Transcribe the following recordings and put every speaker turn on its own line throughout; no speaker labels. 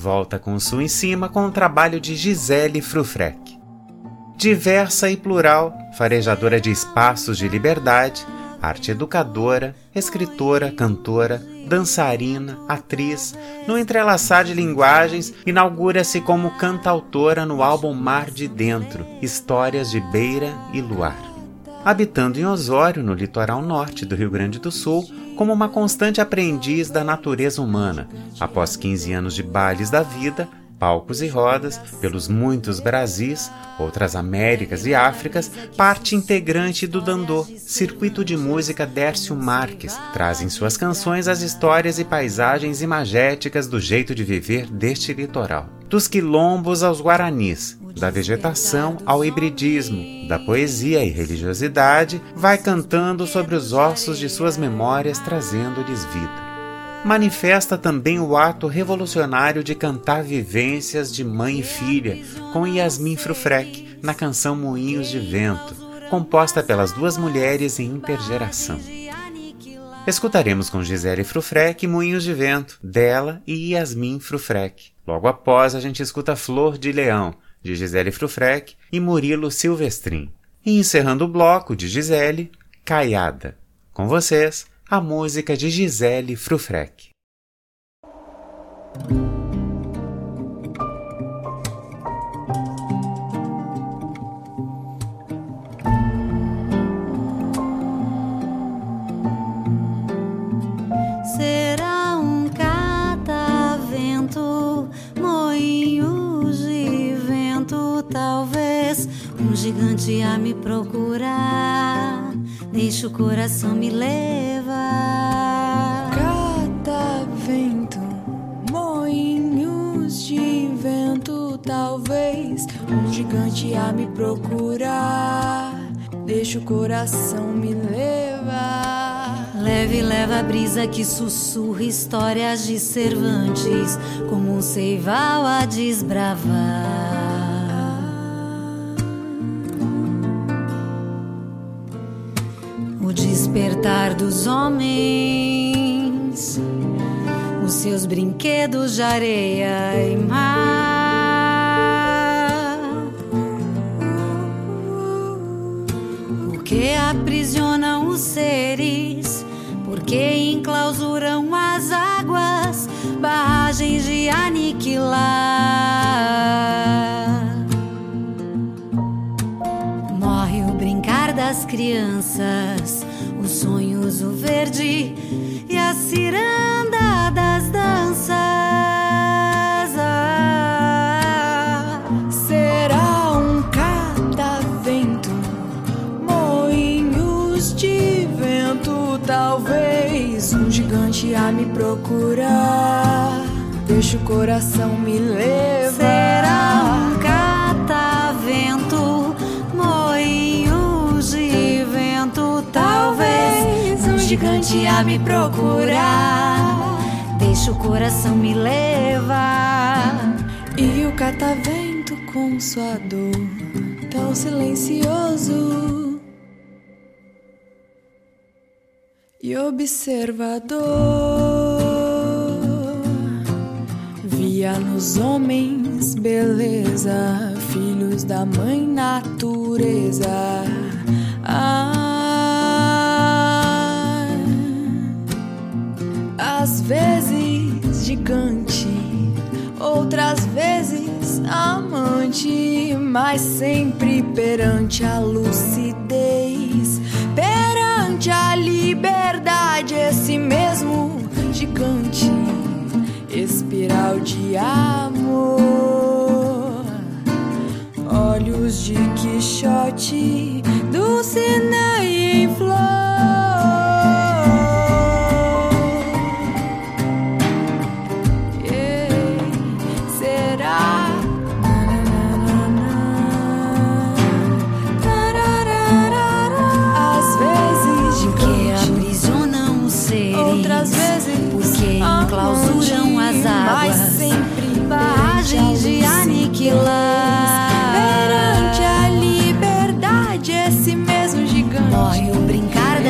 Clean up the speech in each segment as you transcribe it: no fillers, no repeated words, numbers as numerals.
volta com o sul em cima com o trabalho de Gisele Frufrec. Diversa e plural, farejadora de espaços de liberdade, arte educadora, escritora, cantora, dançarina, atriz, no entrelaçar de linguagens, inaugura-se como cantautora no álbum Mar de Dentro, Histórias de Beira e Luar. Habitando em Osório, no litoral norte do Rio Grande do Sul, como uma constante aprendiz da natureza humana, após 15 anos de bailes da vida, palcos e rodas, pelos muitos Brasis, outras Américas e Áfricas, parte integrante do Dandô, circuito de música Dércio Marques, traz em suas canções as histórias e paisagens imagéticas do jeito de viver deste litoral. Dos quilombos aos guaranis, da vegetação ao hibridismo, da poesia e religiosidade, vai cantando sobre os ossos de suas memórias, trazendo-lhes vida. Manifesta também o ato revolucionário de cantar vivências de mãe e filha, com Yasmin Frufrec, na canção Moinhos de Vento, composta pelas duas mulheres em intergeração. Escutaremos com Gisele Frufrec Moinhos de Vento, dela e Yasmin Frufrec. Logo após, a gente escuta Flor de Leão, de Gisele Frufrec e Murilo Silvestrin. E encerrando o bloco de Gisele, Caiada. Com vocês, a música de Gisele Frufrec.
Será um catavento, moinhos de vento, talvez um gigante a me procurar. Deixa o coração me levar.
Catavento, moinhos de vento, talvez um gigante a me procurar. Deixa o coração me levar.
Leve, leva a brisa que sussurra histórias de Cervantes, como um ceival a desbravar. O despertar dos homens, os seus brinquedos de areia e mar. Por que aprisionam os seres? Por que enclausuram as águas? Barragens de aniquilar. Morre o brincar das crianças, os sonhos, o verde e a ciranda das danças.
Será um catavento, moinhos de vento, talvez um gigante a me procurar. Deixa o coração me levar.
Será um catavento, moinhos de vento, talvez um gigante a me procurar. Deixa o coração me levar.
E o catavento com sua dor tão silencioso e observador, via nos homens beleza, filhos da mãe natureza. Às vezes gigante, outras vezes amante, mas sempre perante a lucidez, perante a liberdade, esse mesmo gigante, espiral de amor, olhos de Quixote, Dulcinea em flor.
Outras vezes, porque enclausuram as águas, barragens de aniquilar.
Perante a liberdade, esse mesmo gigante,
morre o brincar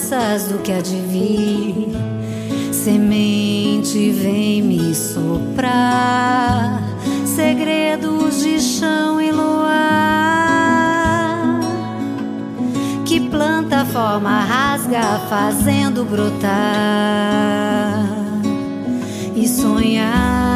promessas do que há de vir. Semente vem me soprar segredos de chão e luar. Que planta forma rasga fazendo brotar e sonhar.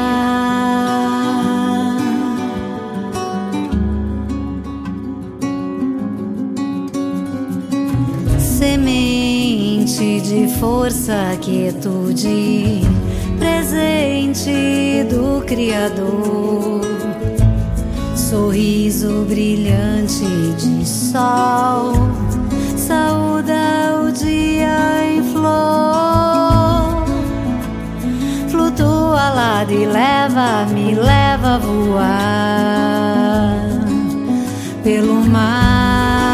Semente de força, quietude, presente do Criador. Sorriso brilhante de sol, saúda o dia em flor. Flutua lado e me leva a voar pelo mar.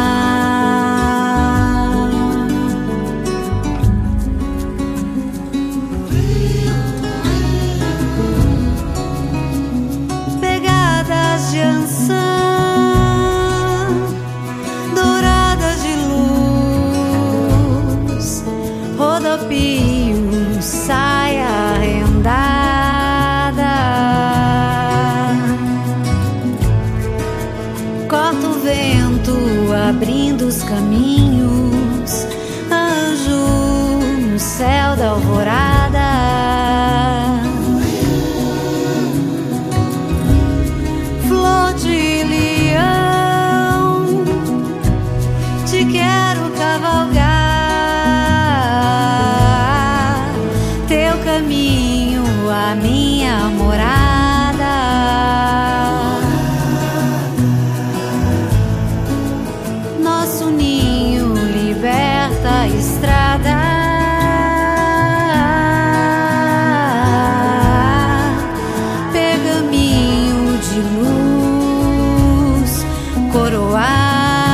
De ançã, douradas de luz, rodopio, saia rendada. Corta o vento, abrindo os caminhos, anjo no céu da alvorada. Quero cavalgar teu caminho, a minha morada. Nosso ninho liberta a estrada. Pergaminho de luz coroada.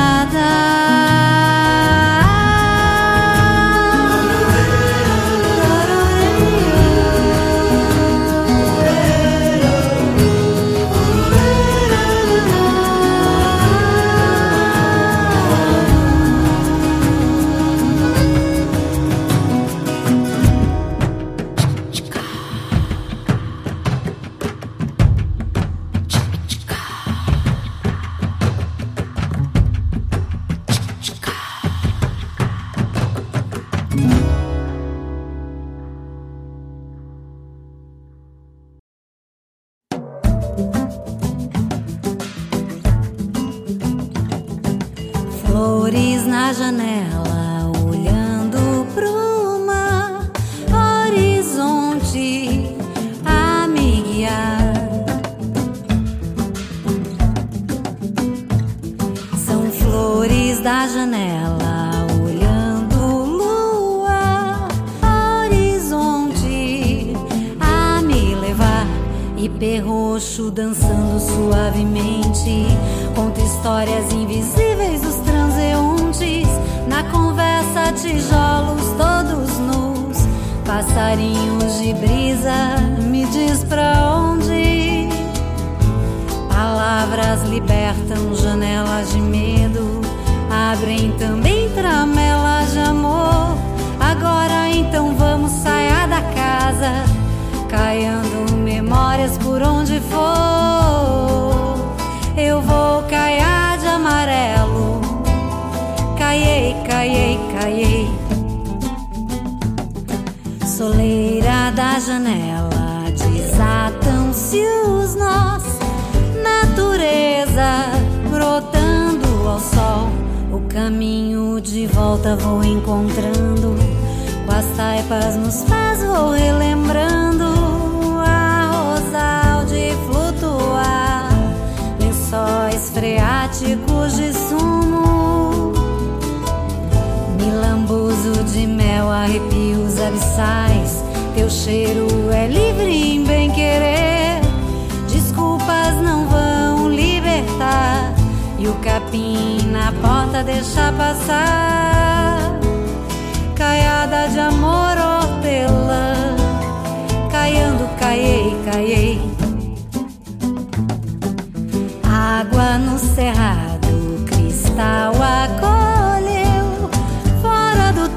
Flores na janela, olhando pro mar, horizonte a me guiar. São flores da janela, olhando lua, horizonte a me levar. E perroxo dançando suavemente, conta histórias invisíveis dos transeuntes. Na conversa, tijolos todos nus, passarinhos de brisa, me diz pra onde. Palavras libertam janelas de medo, abrem também tramelas de amor. Agora então vamos sair da casa, caiando memórias por onde for. Eu vou caiar de amarelo, caiei, caiei, caiei. Soleira da janela, desatam-se os nós. Natureza brotando ao sol, o caminho de volta vou encontrando. Com as taipas nos pés vou relembrando. Arrozal de flutuar, lençóis freáticos de sumo. Me lambuzo de mel, arrepios abissais. Teu cheiro é livre em bem querer. Desculpas não vão libertar, e o capim na porta deixa passar. Caiada de amor, hortelã, caiando, caiei, caiei. Água no cerrado, cristal acolheu. Fora do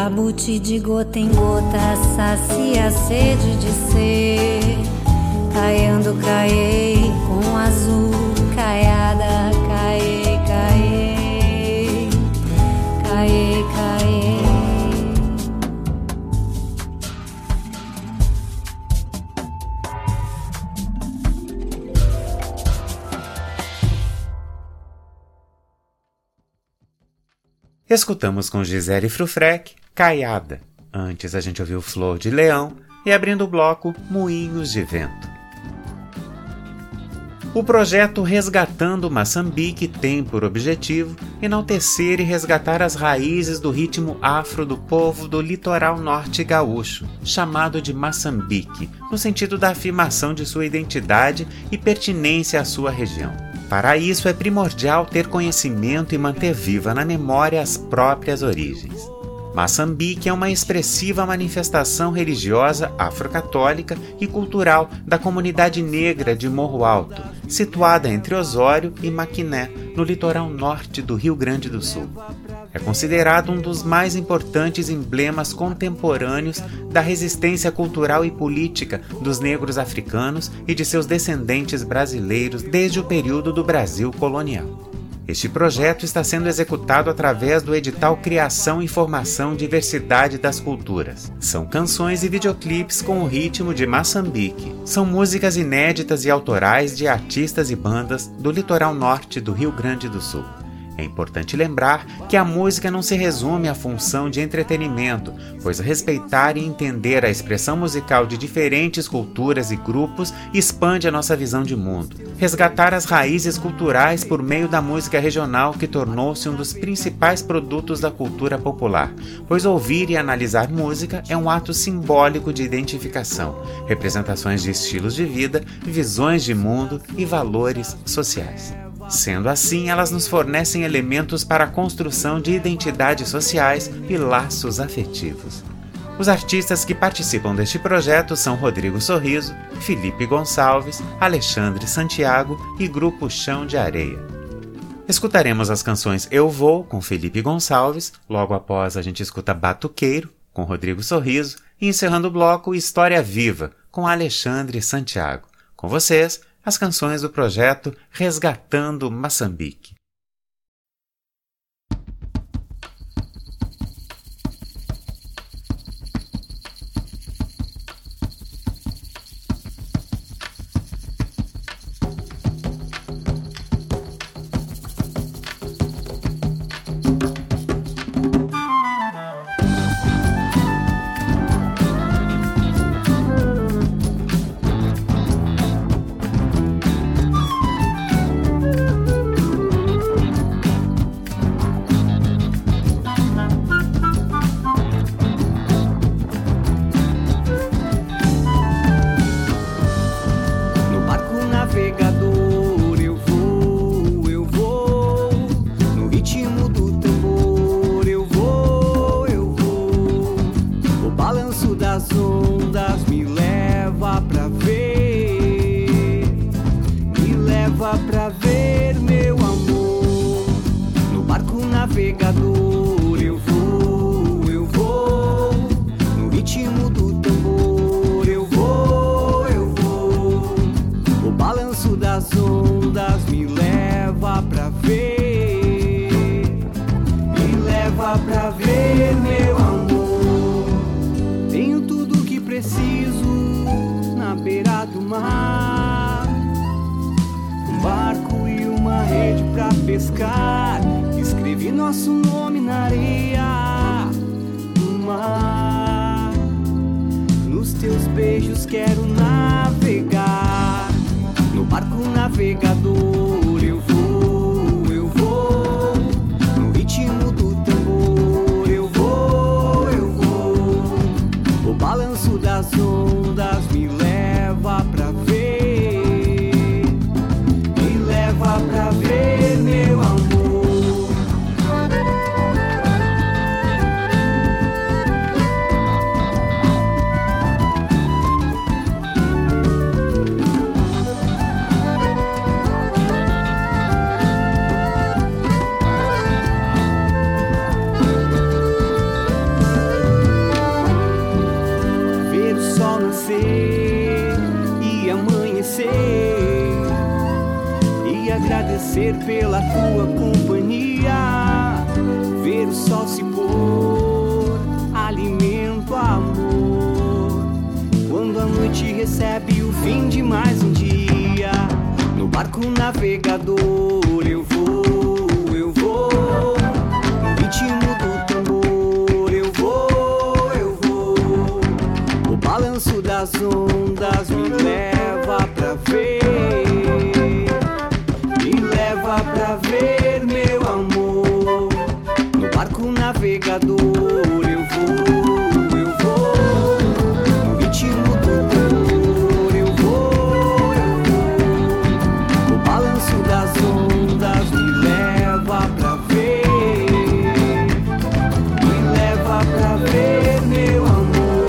jabuti de gota em gota sacia a sede de ser. Caiando, caê, com azul, caiada, caê, caê, caê, caê.
Escutamos com Gisele Frufrec, Caiada. Antes a gente ouviu Flor de Leão e, abrindo o bloco, Moinhos de Vento. O projeto Resgatando Moçambique tem por objetivo enaltecer e resgatar as raízes do ritmo afro do povo do litoral norte gaúcho, chamado de Moçambique, no sentido da afirmação de sua identidade e pertinência à sua região. Para isso é primordial ter conhecimento e manter viva na memória as próprias origens. Moçambique é uma expressiva manifestação religiosa afrocatólica e cultural da comunidade negra de Morro Alto, situada entre Osório e Maquiné, no litoral norte do Rio Grande do Sul. É considerado um dos mais importantes emblemas contemporâneos da resistência cultural e política dos negros africanos e de seus descendentes brasileiros desde o período do Brasil colonial. Este projeto está sendo executado através do edital Criação, Informação e Diversidade das Culturas. São canções e videoclipes com o ritmo de Moçambique. São músicas inéditas e autorais de artistas e bandas do litoral norte do Rio Grande do Sul. É importante lembrar que a música não se resume à função de entretenimento, pois respeitar e entender a expressão musical de diferentes culturas e grupos expande a nossa visão de mundo. Resgatar as raízes culturais por meio da música regional que tornou-se um dos principais produtos da cultura popular, pois ouvir e analisar música é um ato simbólico de identificação, representações de estilos de vida, visões de mundo e valores sociais. Sendo assim, elas nos fornecem elementos para a construção de identidades sociais e laços afetivos. Os artistas que participam deste projeto são Rodrigo Sorriso, Felipe Gonçalves, Alexandre Santiago e Grupo Chão de Areia. Escutaremos as canções Eu Vou, com Felipe Gonçalves, logo após a gente escuta Batuqueiro, com Rodrigo Sorriso, e encerrando o bloco História Viva, com Alexandre Santiago. Com vocês, as canções do projeto Resgatando Moçambique.
Escrevi nosso nome na areia do mar. Nos teus beijos quero navegar. No barco navegador eu vou. No ritmo do tambor eu vou. O balanço das ondas me leva pra ver. Me leva pra ver, meu amor. amanhecer e agradecer pela tua companhia, ver o sol se pôr, alimento, amor, quando a noite recebe o fim de mais um dia. No barco navegador eu vou, no ritmo do tambor eu vou, o balanço das ondas me leva pra ver, meu amor. No barco navegador eu vou, no ritmo do tambor eu vou, o balanço das ondas me leva pra ver, meu amor.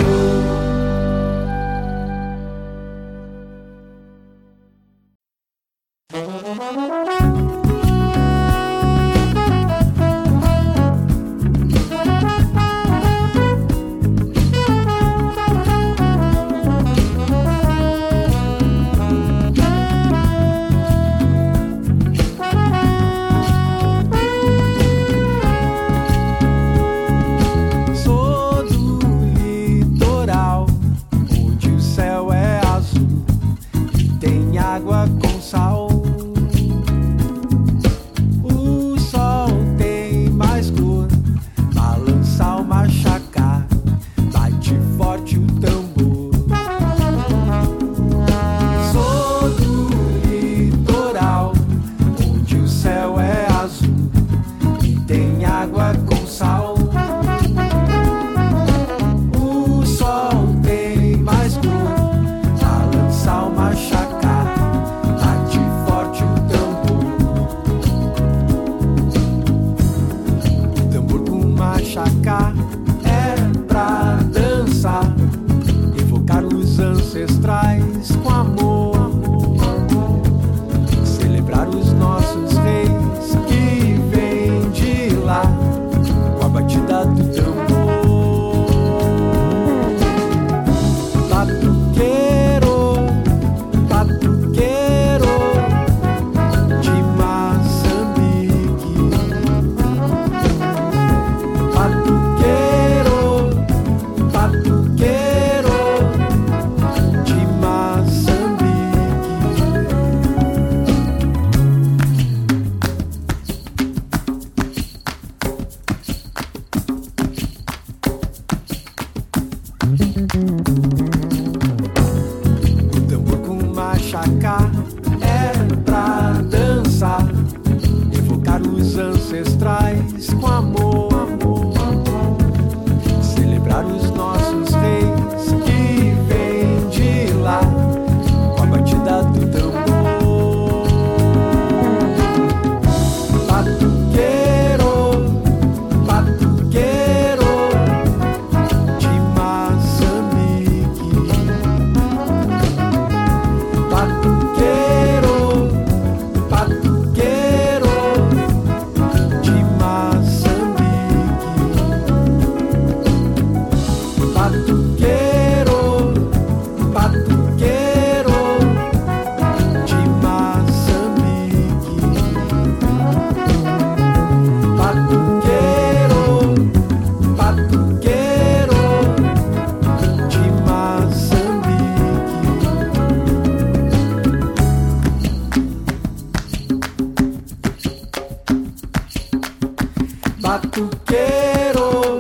Batuqueiro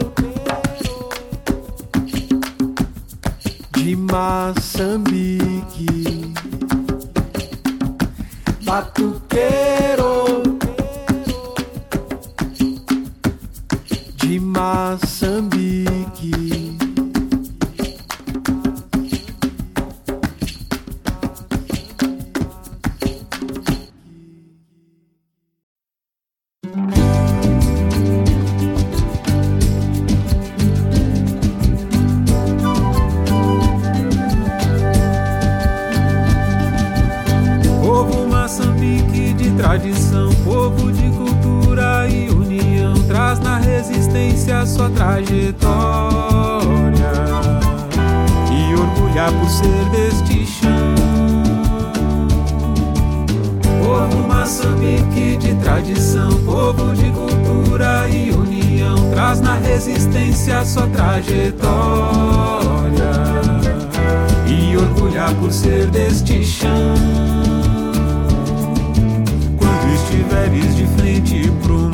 de Moçambique, batuqueiro de Moçambique.
Povo Moçambique de tradição, tradição, povo de cultura e união, traz na resistência sua trajetória e orgulhar por ser deste chão. Quando estiveres de frente pro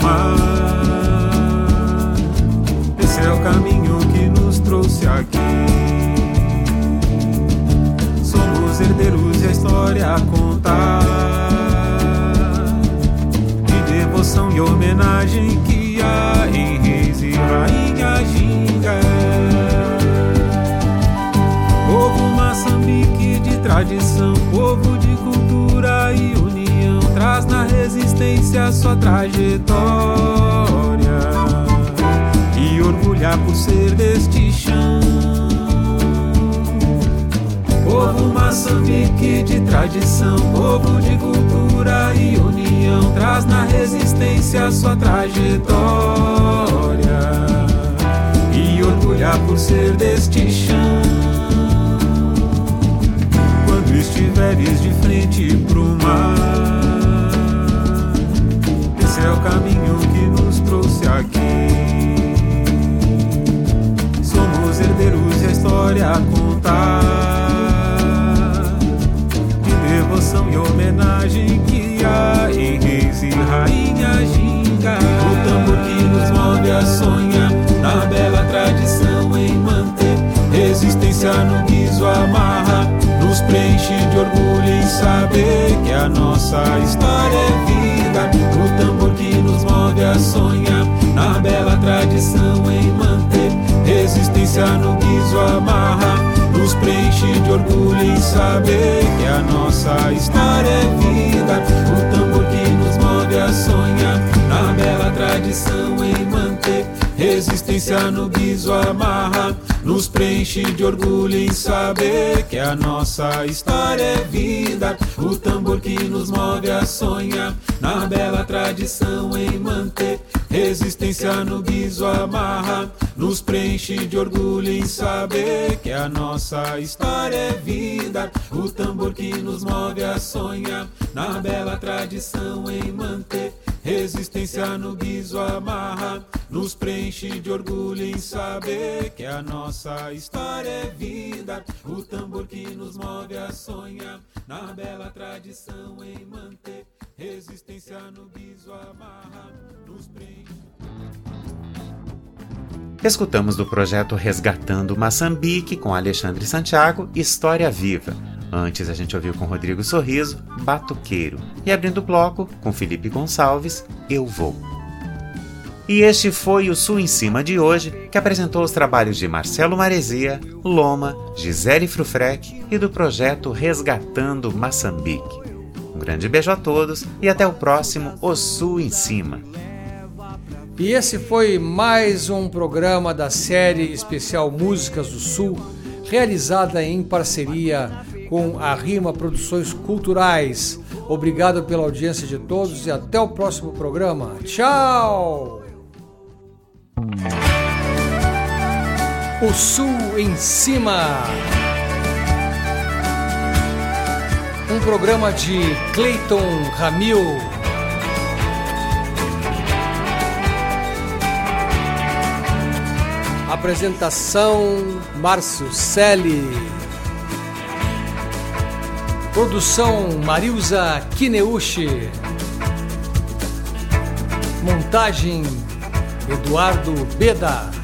mar, esse é o caminho que nos trouxe aqui. Somos herdeiros e a história a contar, de devoção e homenagem que há em reis e rainha ginga. Povo Moçambique de tradição, povo de cultura e união, traz na resistência sua trajetória e orgulhar por ser deste chão. Povo Moçambique de tradição, povo de cultura e união, traz na resistência sua trajetória e orgulhar por ser deste chão. Quando estiveres de frente pro mar, esse é o caminho que nos trouxe aqui. Somos herdeiros e a história a contar, devoção e homenagem que há em reis e rainha ginga. O tambor que nos move a sonhar, na bela tradição em manter resistência no guiso amarra, nos preenche de orgulho em saber que a nossa história é vida. O tambor que nos move a sonhar, na bela tradição em manter resistência no guiso amarra, nos preenche de orgulho em saber que a nossa história é vida. O tambor que nos move a sonhar, na bela tradição em manter resistência no guiso amarra, nos preenche de orgulho em saber que a nossa história é vida. O tambor que nos move a sonhar, na bela tradição em manter resistência no guiso amarra, nos preenche de orgulho em saber que a nossa história é vida. O tambor que nos move a sonhar, na bela tradição em manter resistência no guiso amarra, nos preenche de orgulho em saber que a nossa história é vida. O tambor que nos move a sonhar, na bela tradição em manter resistência no guiso amarra, nos preenche.
Escutamos do projeto Resgatando Moçambique com Alexandre Santiago, História Viva. Antes a gente ouviu com Rodrigo Sorriso, Batuqueiro. E abrindo o bloco, com Felipe Gonçalves, Eu Vou. E este foi o Sul em Cima de hoje, que apresentou os trabalhos de Marcelo Maresia, Loma, Gisele Frufrec e do projeto Resgatando Moçambique. Um grande beijo a todos e até o próximo O Sul em Cima.
E esse foi mais um programa da série especial Músicas do Sul, realizada em parceria com a Rima Produções Culturais. Obrigado pela audiência de todos e até o próximo programa. Tchau! O Sul em Cima. Um programa de Cleiton Ramil. Apresentação Márcio Selle. Produção Marilza Kineuchi. Montagem Eduardo Beda.